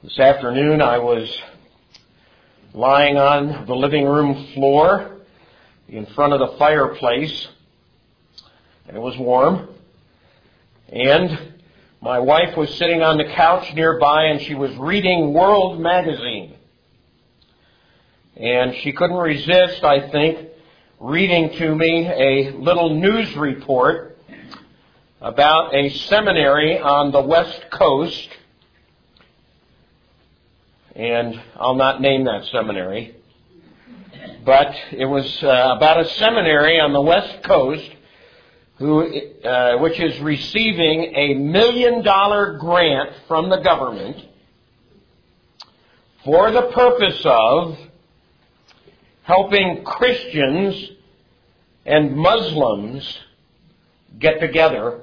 This afternoon I was lying on the living room floor in front of the fireplace, and it was warm, and my wife was sitting on the couch nearby, and she was reading World Magazine. And she couldn't resist, I think, reading to me a little news report about a seminary on the West Coast. And I'll not name that seminary. But it was about a seminary on the West Coast which is receiving a $1 million grant from the government for the purpose of helping Christians and Muslims get together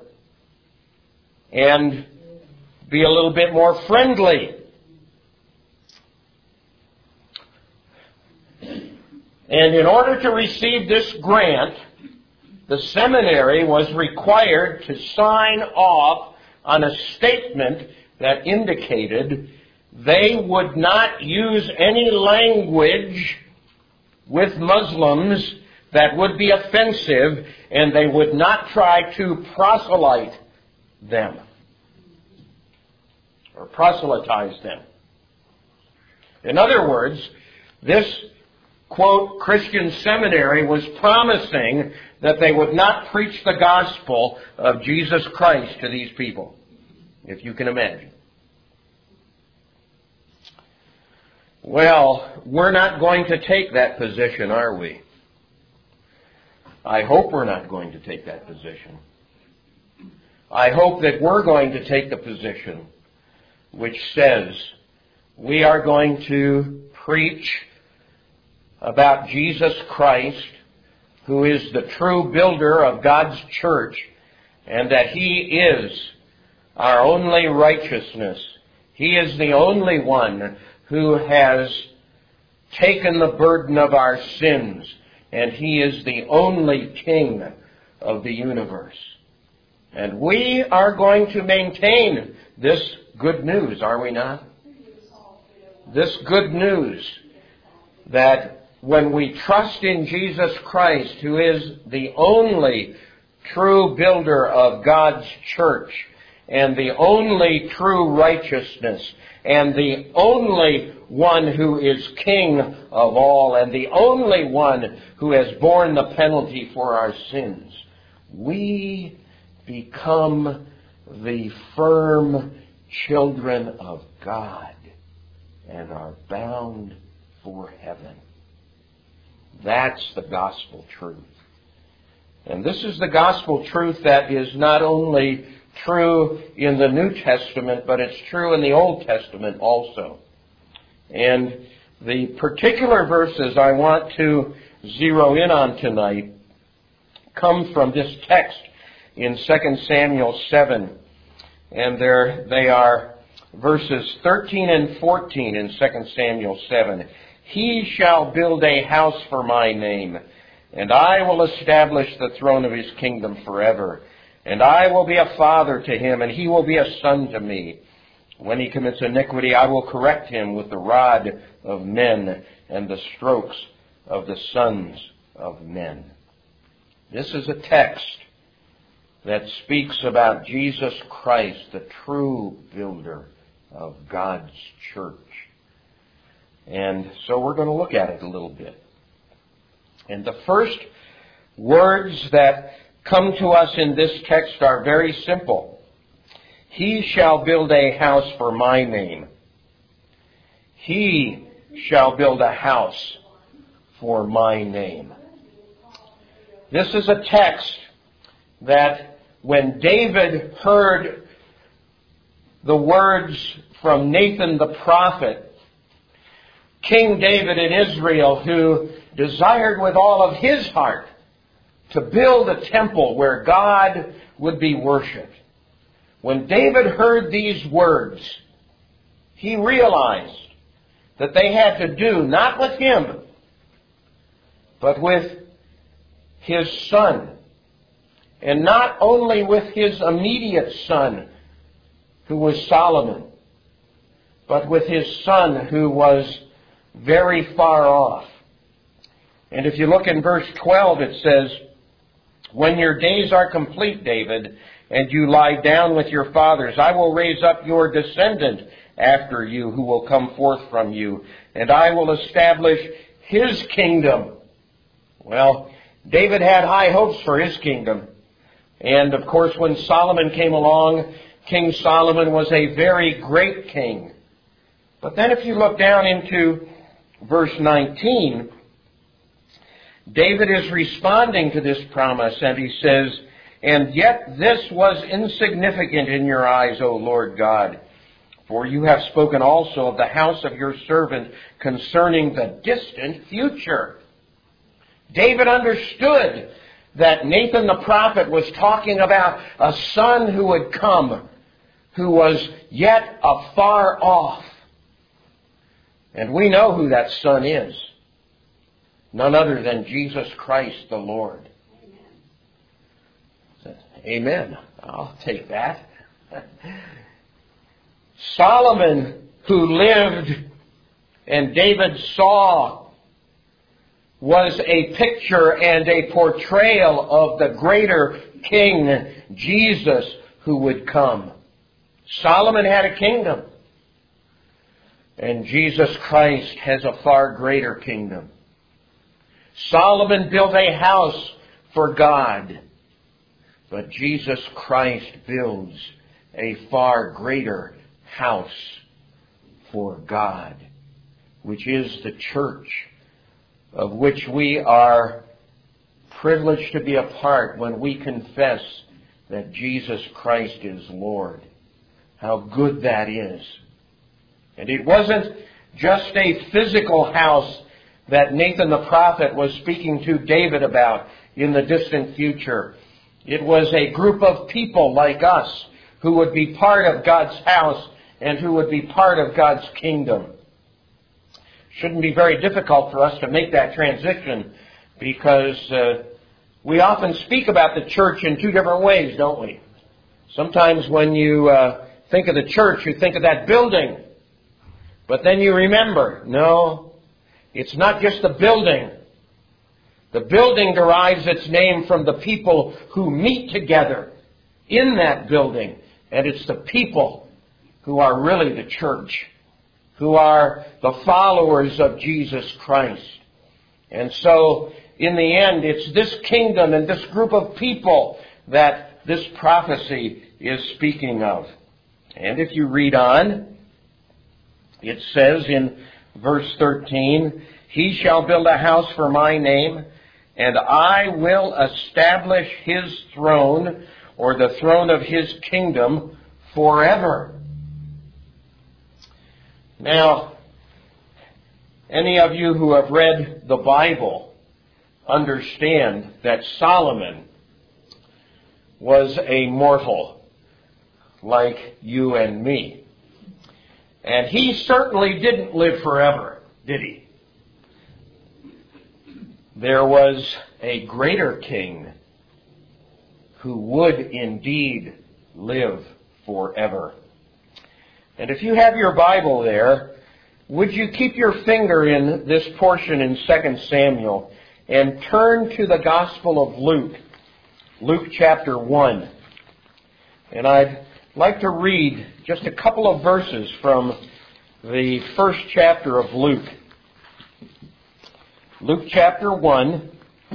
and be a little bit more friendly. And in order to receive this grant, the seminary was required to sign off on a statement that indicated they would not use any language with Muslims that would be offensive, and they would not try to proselyte them or proselytize them. In other words, this, quote, Christian seminary was promising that they would not preach the gospel of Jesus Christ to these people, if you can imagine. Well, we're not going to take that position, are we? I hope we're not going to take that position. I hope that we're going to take the position which says we are going to preach about Jesus Christ, who is the true builder of God's church, and that He is our only righteousness. He is the only one who has taken the burden of our sins, and He is the only King of the universe. And we are going to maintain this good news, are we not? This good news that when we trust in Jesus Christ, who is the only true builder of God's church, and the only true righteousness, and the only one who is King of all, and the only one who has borne the penalty for our sins, we become the firm children of God and are bound for heaven. That's the gospel truth. And this is the gospel truth that is not only true in the New Testament, but it's true in the Old Testament also. And the particular verses I want to zero in on tonight come from this text in 2 Samuel 7. And they are verses 13 and 14 in 2 Samuel 7. He shall build a house for my name, and I will establish the throne of his kingdom forever. And I will be a father to him, and he will be a son to me. When he commits iniquity, I will correct him with the rod of men and the strokes of the sons of men. This is a text that speaks about Jesus Christ, the true builder of God's church. And so we're going to look at it a little bit. And the first words that come to us in this text are very simple. He shall build a house for my name. He shall build a house for my name. This is a text that when David heard the words from Nathan the prophet, King David in Israel, who desired with all of his heart to build a temple where God would be worshipped. When David heard these words, he realized that they had to do not with him, but with his son. And not only with his immediate son, who was Solomon, but with his son who was very far off. And if you look in verse 12, it says, "When your days are complete, David, and you lie down with your fathers, I will raise up your descendant after you who will come forth from you, and I will establish his kingdom." Well, David had high hopes for his kingdom. And of course, when Solomon came along, King Solomon was a very great king. But then if you look down into verse 19, David is responding to this promise, and he says, "And yet this was insignificant in your eyes, O Lord God, for you have spoken also of the house of your servant concerning the distant future." David understood that Nathan the prophet was talking about a son who would come, who was yet afar off. And we know who that son is. None other than Jesus Christ the Lord. Amen. I'll take that. Solomon, who lived and David saw, was a picture and a portrayal of the greater King, Jesus, who would come. Solomon had a kingdom, and Jesus Christ has a far greater kingdom. Solomon built a house for God, but Jesus Christ builds a far greater house for God, which is the church, of which we are privileged to be a part when we confess that Jesus Christ is Lord. How good that is. And it wasn't just a physical house that Nathan the prophet was speaking to David about in the distant future. It was a group of people like us who would be part of God's house and who would be part of God's kingdom. Shouldn't be very difficult for us to make that transition, because we often speak about the church in two different ways, don't we? Sometimes when you think of the church, you think of that building. But then you remember, no, it's not just the building. The building derives its name from the people who meet together in that building. And it's the people who are really the church, who are the followers of Jesus Christ. And so, in the end, it's this kingdom and this group of people that this prophecy is speaking of. And if you read on, it says in verse 13, "He shall build a house for my name, and I will establish his throne," or the throne of his kingdom, "forever." Now, any of you who have read the Bible understand that Solomon was a mortal like you and me. And he certainly didn't live forever, did he? There was a greater king who would indeed live forever. And if you have your Bible there, would you keep your finger in this portion in 2 Samuel and turn to the Gospel of Luke, Luke chapter 1. And I'd like to read just a couple of verses from the first chapter of Luke. Luke chapter 1.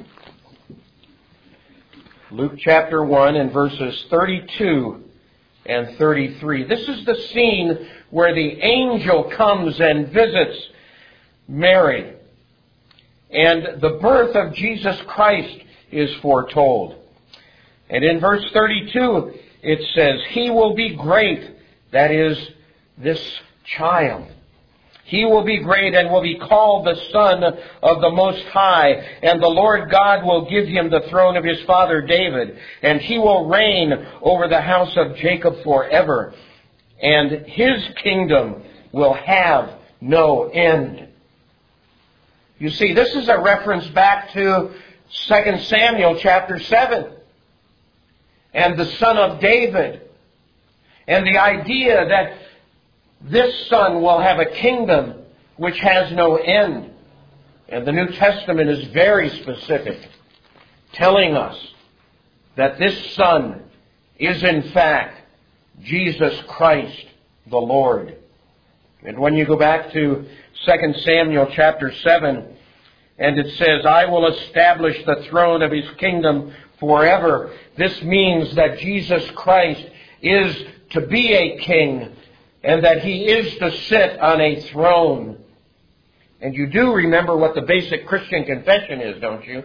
Luke chapter 1 and verses 32 and 33. This is the scene where the angel comes and visits Mary. And the birth of Jesus Christ is foretold. And in verse 32, it says, "He will be great," that is, this child. "He will be great and will be called the Son of the Most High. And the Lord God will give him the throne of his father David. And he will reign over the house of Jacob forever. And his kingdom will have no end." You see, this is a reference back to 2 Samuel chapter 7. And the Son of David. And the idea that this Son will have a kingdom which has no end. And the New Testament is very specific, telling us that this Son is in fact Jesus Christ the Lord. And when you go back to 2 Samuel chapter 7, and it says, I will establish the throne of His kingdom forever. This means that Jesus Christ is to be a king, and that He is to sit on a throne. And you do remember what the basic Christian confession is, don't you?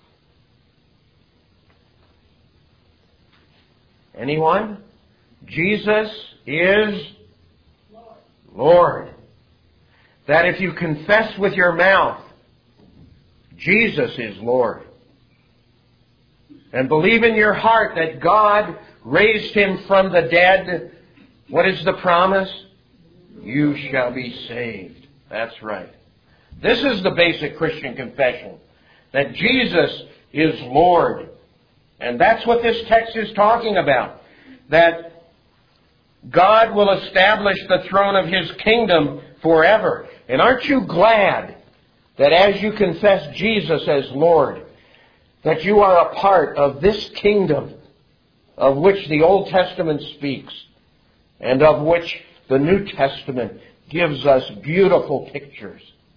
Anyone? Jesus is Lord. That if you confess with your mouth, Jesus is Lord, and believe in your heart that God raised Him from the dead, what is the promise? You shall be saved. That's right. This is the basic Christian confession, that Jesus is Lord. And that's what this text is talking about. That God will establish the throne of His kingdom forever. And aren't you glad that as you confess Jesus as Lord, that you are a part of this kingdom of which the Old Testament speaks, and of which the New Testament gives us beautiful pictures?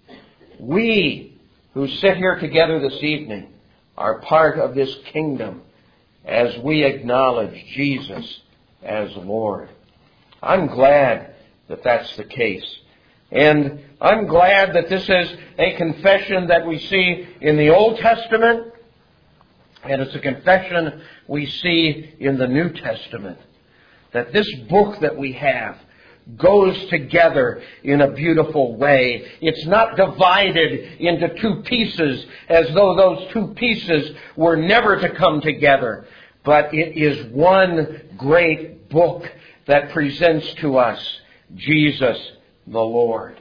We who sit here together this evening are part of this kingdom as we acknowledge Jesus as Lord. I'm glad that that's the case. And I'm glad that this is a confession that we see in the Old Testament, and it's a confession we see in the New Testament. That this book that we have goes together in a beautiful way. It's not divided into two pieces as though those two pieces were never to come together. But it is one great book that presents to us Jesus the Lord.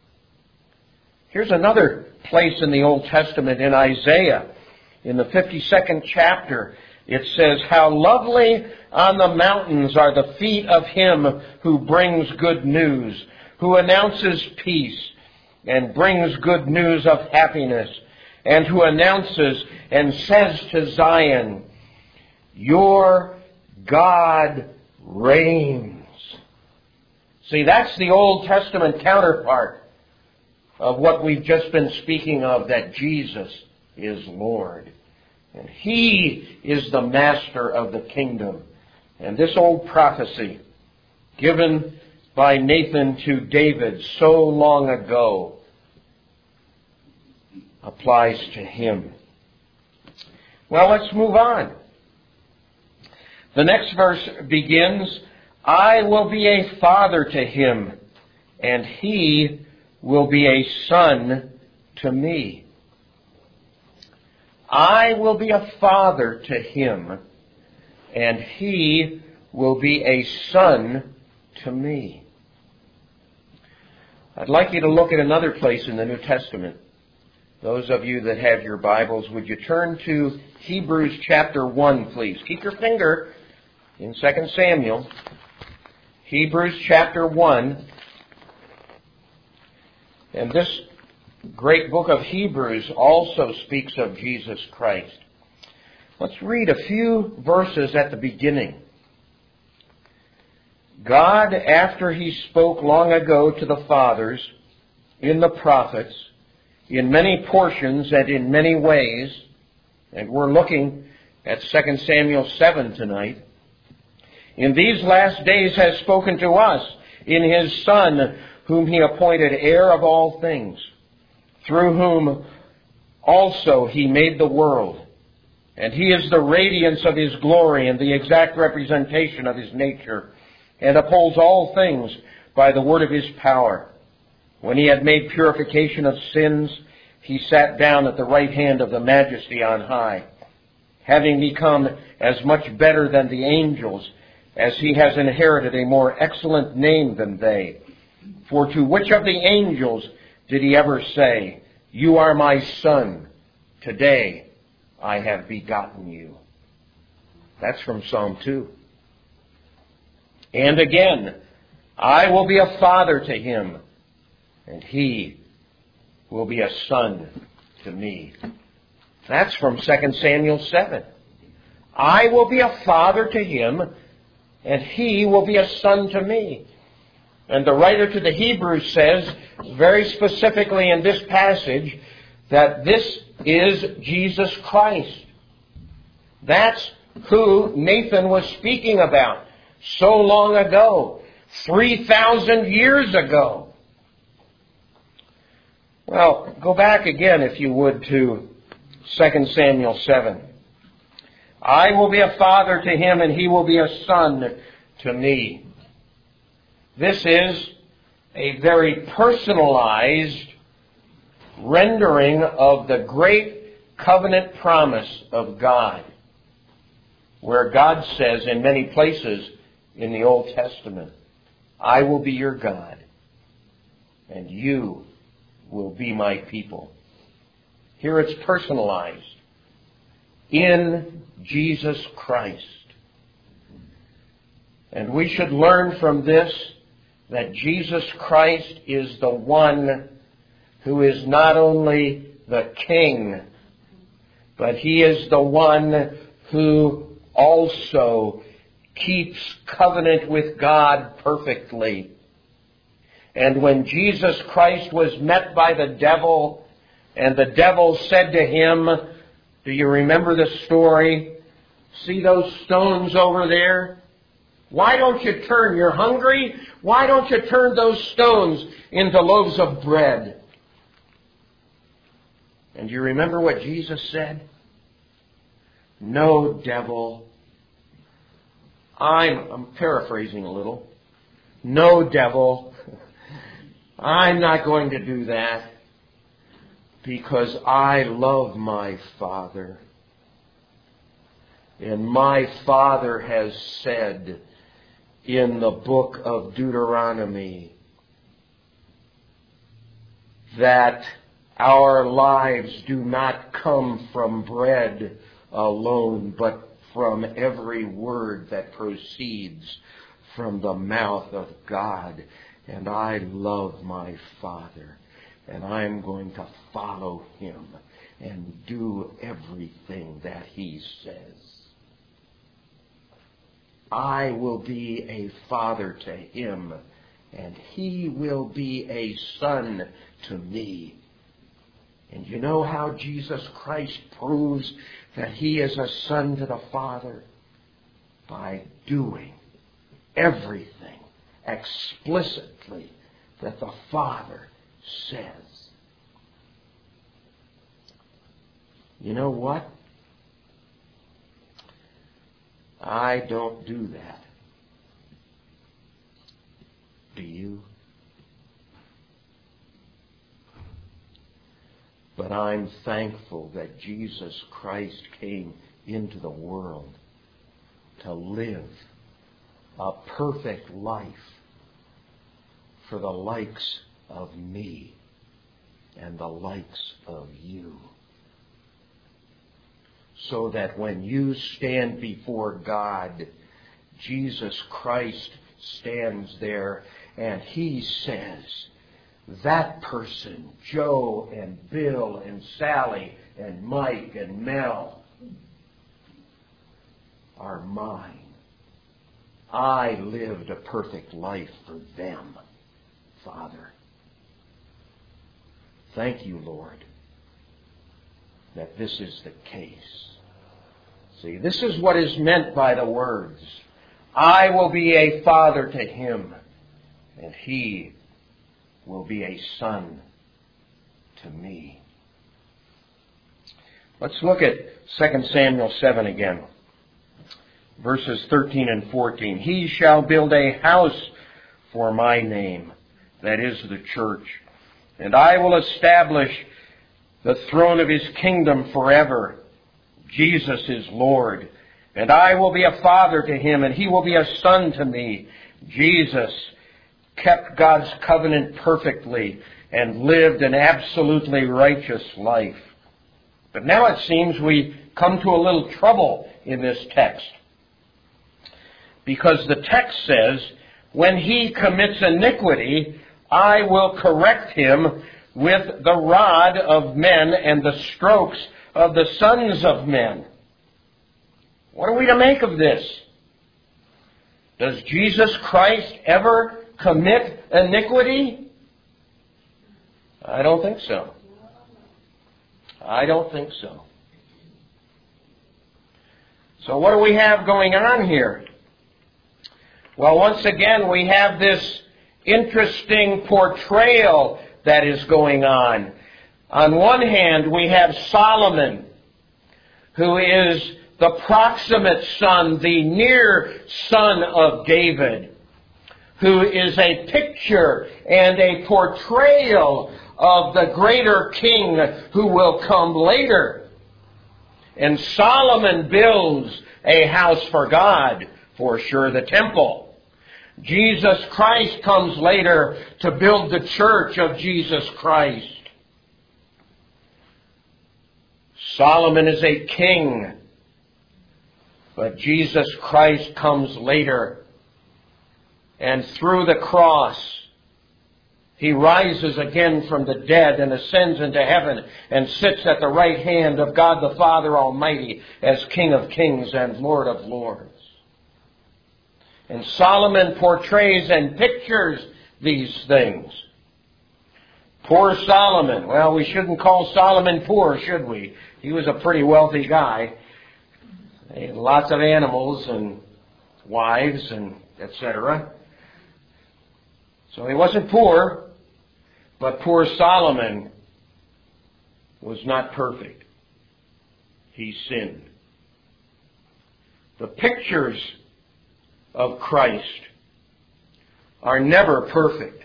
Here's another place in the Old Testament, in Isaiah, in the 52nd chapter. It says, how lovely on the mountains are the feet of Him who brings good news, who announces peace and brings good news of happiness, and who announces and says to Zion, your God reigns. See, that's the Old Testament counterpart of what we've just been speaking of, that Jesus is Lord. And He is the master of the kingdom. And this old prophecy, given by Nathan to David so long ago, applies to him. Well, let's move on. The next verse begins, I will be a father to him, and he will be a son to me. I will be a father to him, and he will be a son to me. I'd like you to look at another place in the New Testament. Those of you that have your Bibles, would you turn to Hebrews chapter 1, please? Keep your finger in 2 Samuel. Hebrews chapter 1. And this great book of Hebrews also speaks of Jesus Christ. Let's read a few verses at the beginning. God, after He spoke long ago to the fathers in the prophets, in many portions and in many ways, and we're looking at 2 Samuel 7 tonight, in these last days has spoken to us in His Son, whom He appointed heir of all things, through whom also He made the world. And He is the radiance of His glory and the exact representation of His nature, and upholds all things by the word of His power. When He had made purification of sins, He sat down at the right hand of the Majesty on high, having become as much better than the angels, as He has inherited a more excellent name than they. For to which of the angels did He ever say, you are my Son, today I have begotten you? That's from Psalm 2. And again, I will be a father to him, and he will be a son to me. That's from 2 Samuel 7. I will be a father to him, and he will be a son to me. And the writer to the Hebrews says, very specifically in this passage, that this is Jesus Christ. That's who Nathan was speaking about so long ago, 3,000 years ago. Well, go back again, if you would, to 2 Samuel 7. I will be a father to him, and he will be a son to me. This is a very personalized rendering of the great covenant promise of God, where God says in many places in the Old Testament, I will be your God, and you will be my people. Here it's personalized in Jesus Christ. And we should learn from this that Jesus Christ is the one who is not only the King, but he is the one who also keeps covenant with God perfectly. And when Jesus Christ was met by the devil, and the devil said to him, do you remember the story? See those stones over there? Why don't you turn? You're hungry? Why don't you turn those stones into loaves of bread? And you remember what Jesus said? No, devil. I'm paraphrasing a little. No, devil. I'm not going to do that because I love my Father. And my Father has said in the book of Deuteronomy that our lives do not come from bread alone, but from every word that proceeds from the mouth of God. And I love my Father, and I'm going to follow him and do everything that he says. I will be a father to him, and he will be a son to me. And you know how Jesus Christ proves that he is a son to the Father? By doing everything explicitly that the Father says. You know what? I don't do that. Do you? But I'm thankful that Jesus Christ came into the world to live a perfect life for the likes of me and the likes of you. So that when you stand before God, Jesus Christ stands there and he says, that person, Joe and Bill and Sally and Mike and Mel, are mine. I lived a perfect life for them, Father. Thank you, Lord, that this is the case. See, this is what is meant by the words, I will be a father to him, and he will be a son to me. Let's look at 2 Samuel 7 again. Verses 13 and 14. He shall build a house for my name, that is the church, and I will establish the throne of his kingdom forever. Jesus is Lord, and I will be a father to him, and he will be a son to me. Jesus kept God's covenant perfectly and lived an absolutely righteous life. But now it seems we come to a little trouble in this text. Because the text says, when he commits iniquity, I will correct him with the rod of men and the strokes of the sons of men. What are we to make of this? Does Jesus Christ ever commit iniquity? I don't think so. I don't think so. So what do we have going on here? Well, once again, we have this interesting portrayal that is going on. On one hand, we have Solomon, who is the proximate son, the near son of David, who is a picture and a portrayal of the greater king who will come later. And Solomon builds a house for God, for sure, the temple. Jesus Christ comes later to build the church of Jesus Christ. Solomon is a king, but Jesus Christ comes later. And through the cross, he rises again from the dead and ascends into heaven and sits at the right hand of God the Father Almighty as King of Kings and Lord of Lords. And Solomon portrays and pictures these things. Poor Solomon. Well, we shouldn't call Solomon poor, should we? He was a pretty wealthy guy. He had lots of animals and wives and etc. So he wasn't poor, but poor Solomon was not perfect. He sinned. The pictures of Christ are never perfect.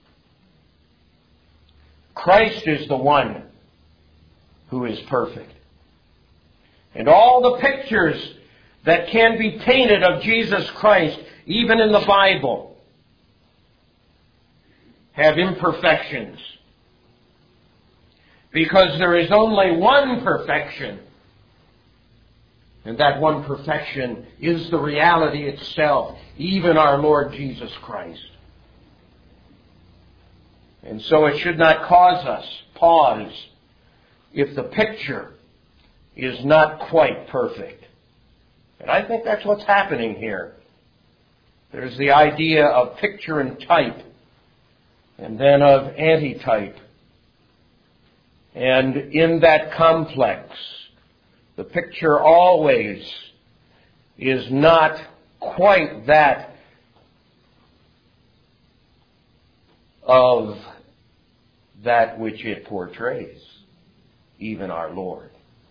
Christ is the one who is perfect. And all the pictures that can be painted of Jesus Christ, even in the Bible, have imperfections. Because there is only one perfection. And that one perfection is the reality itself, even our Lord Jesus Christ. And so it should not cause us pause if the picture is not quite perfect. And I think that's what's happening here. There's the idea of picture and type, and then of antitype. And in that complex, the picture always is not quite that of that which it portrays, even our Lord.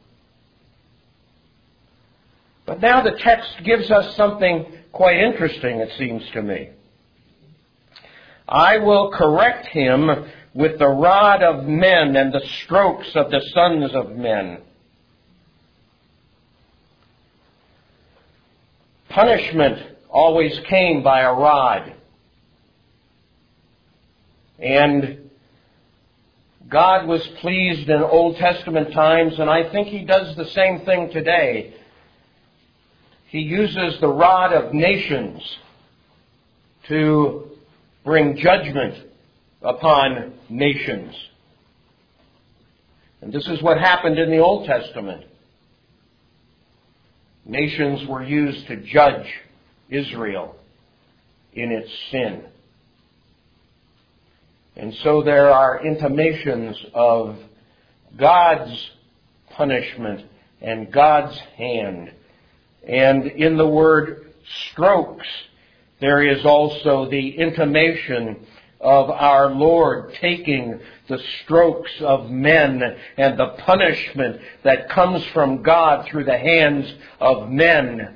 But now the text gives us something quite interesting, it seems to me. I will correct him with the rod of men and the strokes of the sons of men. Punishment always came by a rod. And God was pleased in Old Testament times, and I think He does the same thing today. He uses the rod of nations to bring judgment upon nations. And this is what happened in the Old Testament. Nations were used to judge Israel in its sin. And so there are intimations of God's punishment and God's hand. And in the word strokes, there is also the intimation of our Lord taking the strokes of men and the punishment that comes from God through the hands of men,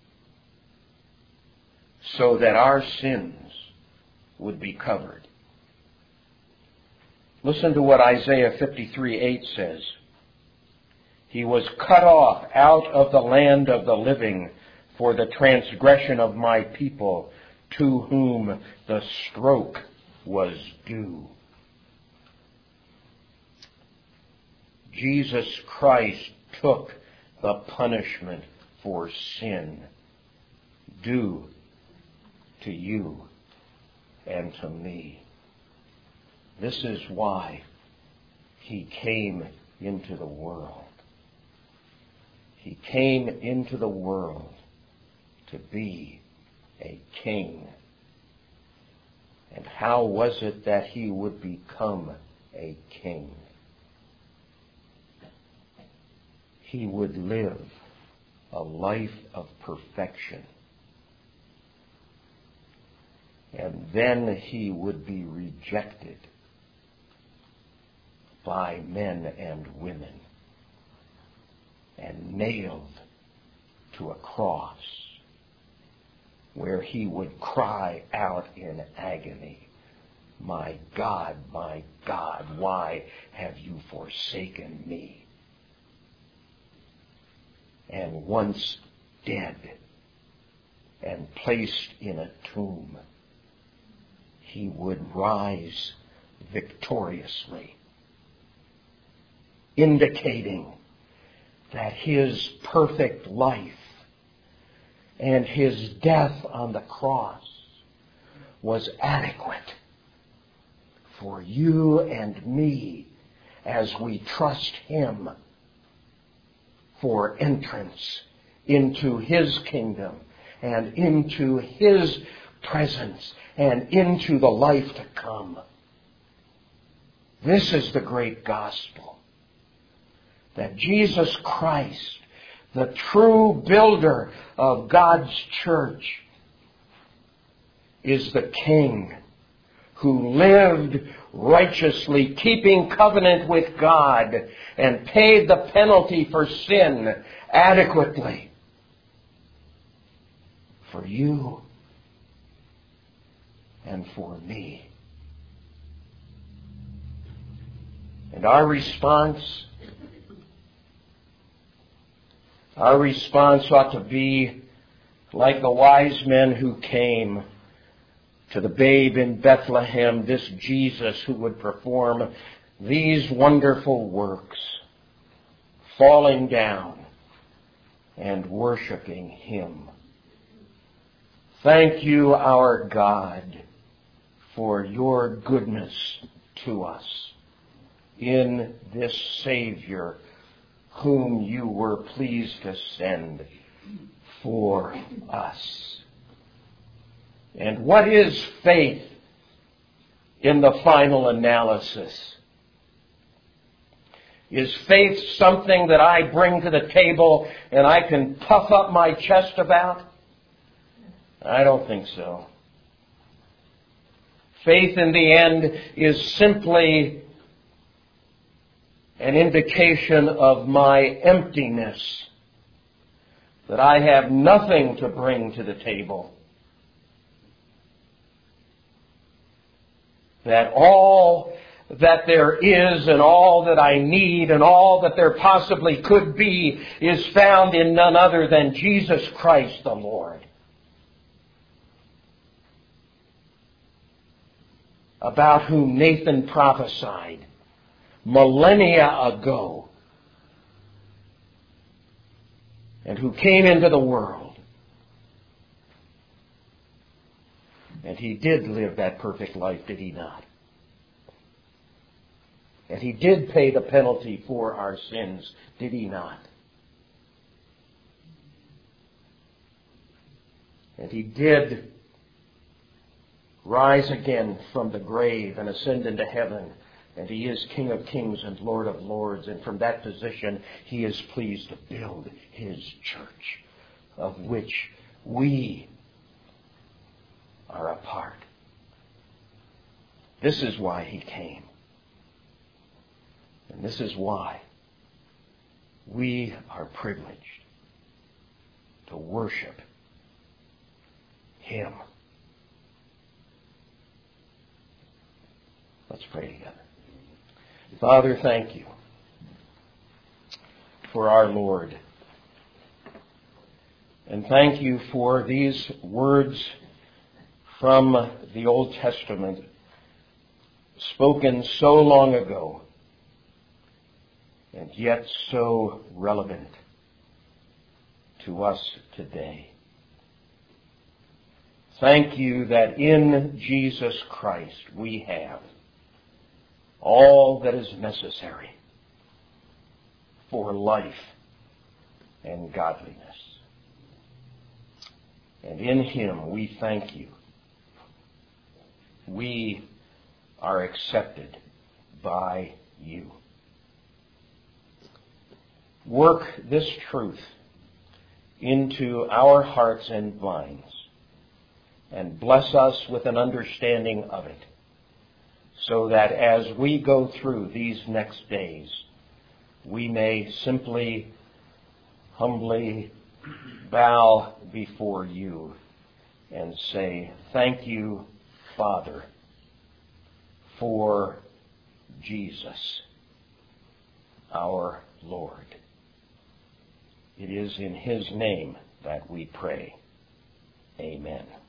so that our sins would be covered. Listen to what Isaiah 53:8 says. He was cut off out of the land of the living for the transgression of my people, to whom the stroke was due. Jesus Christ took the punishment for sin due to you and to me. This is why he came into the world. He came into the world to be a king. And how was it that he would become a king? He would live a life of perfection. And then he would be rejected by men and women and nailed to a cross where he would cry out in agony, my God, why have you forsaken me?" And once dead and placed in a tomb, he would rise victoriously, indicating that his perfect life and his death on the cross was adequate for you and me as we trust him for entrance into his kingdom and into his presence and into the life to come. This is the great gospel. That Jesus Christ, the true builder of God's church, is the King who lived righteously, keeping covenant with God, and paid the penalty for sin adequately for you and for me. And our response ought to be like the wise men who came to the babe in Bethlehem, this Jesus who would perform these wonderful works, falling down and worshiping him. Thank you, our God, for your goodness to us in this Savior whom you were pleased to send for us. And what is faith in the final analysis? Is faith something that I bring to the table and I can puff up my chest about? I don't think so. Faith in the end is simply an indication of my emptiness, that I have nothing to bring to the table. That all that there is and all that I need and all that there possibly could be is found in none other than Jesus Christ the Lord. About whom Nathan prophesied millennia ago, and who came into the world. And he did live that perfect life, did he not? And he did pay the penalty for our sins, did he not? And he did rise again from the grave and ascend into heaven. And he is King of kings and Lord of lords. And from that position, he is pleased to build his church, of which we are a part. This is why he came. And this is why we are privileged to worship him. Let's pray together. Father, thank you for our Lord. And thank you for these words from the Old Testament, spoken so long ago, and yet so relevant to us today. Thank you that in Jesus Christ we have all that is necessary for life and godliness. And in Him we thank you. We are accepted by you. Work this truth into our hearts and minds, and bless us with an understanding of it, so that as we go through these next days, we may simply, humbly bow before you and say, thank you, Father, for Jesus, our Lord. It is in His name that we pray. Amen.